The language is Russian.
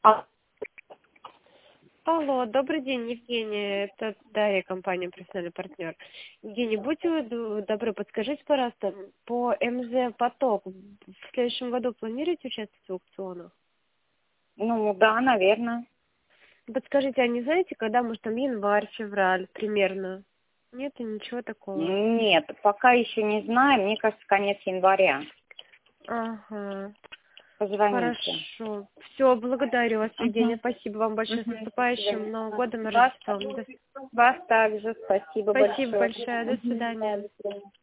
А, Алло, добрый день, Евгения. Это Дарья, компания «Профессиональный партнер». Евгения, будьте вы добры, подскажите, пожалуйста, по МЗ «Поток» в следующем году планируете участвовать в аукционах? ну да, наверное. Подскажите, а не знаете, когда, может, там январь, февраль примерно? Нет, ничего такого. Нет, пока еще не знаю. Мне кажется, конец января. Ага, Позвоните. хорошо. Все, благодарю вас, Евгения. Угу. Спасибо вам большое. С Угу. наступающим Новым годом и Вас, Рождеством. вас также спасибо Спасибо большое. большое. До Мгм. Да, свидания. до свидания.